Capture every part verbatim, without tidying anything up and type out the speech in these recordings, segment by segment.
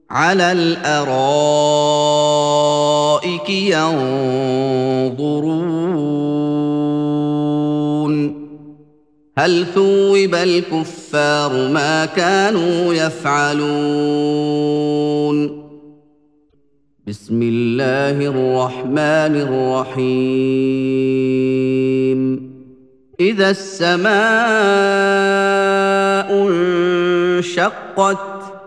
عَلَى الْأَرَائِكِ يَنظُرُونَ هَلْ ثُوِّبَ الْكُفَّارُ مَا كَانُوا يَفْعَلُونَ بسم الله الرحمن الرحيم إذا السماء انشقت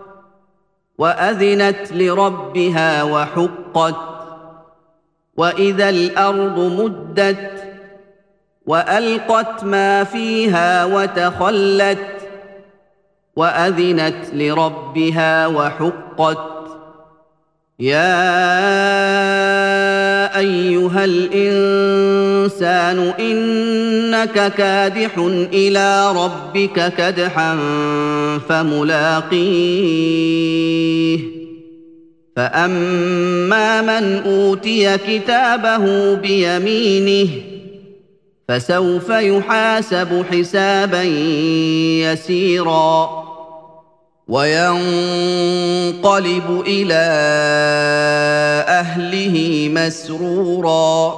وأذنت لربها وحقت وإذا الأرض مدت وألقت ما فيها وتخلت وأذنت لربها وحقت يا أيها الإنسان إنك كادح إلى ربك كدحا فملاقيه فأما من أوتي كتابه بيمينه فسوف يحاسب حسابا يسيرا وينقلب إلى أهله مسرورا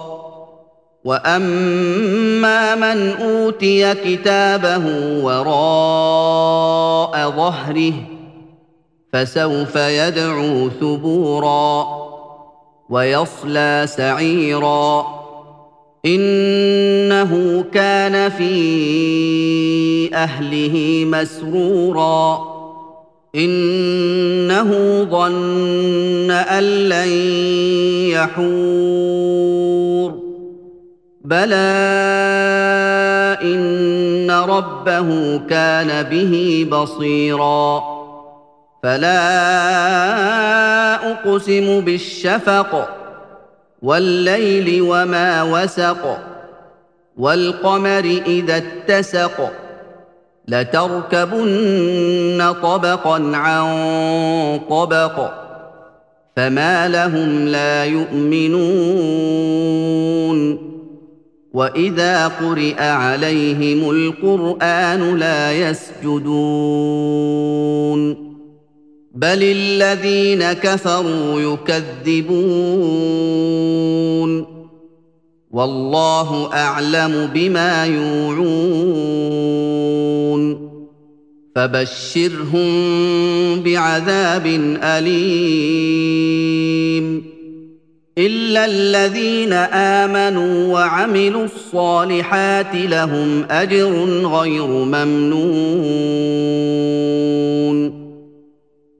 وأما من أوتي كتابه وراء ظهره فسوف يدعو ثبورا ويصلى سعيرا إنه كان في أهله مسرورا إنه ظن أن لن يحور بلى إن ربه كان به بصيرا فلا أقسم بالشفق والليل وما وسق والقمر إذا اتسق لتركبن طبقا عن طبق فما لهم لا يؤمنون وإذا قرئ عليهم القرآن لا يسجدون بل الذين كفروا يكذبون والله أعلم بما يوعون فبشرهم بعذاب أليم إلا الذين آمنوا وعملوا الصالحات لهم أجر غير ممنون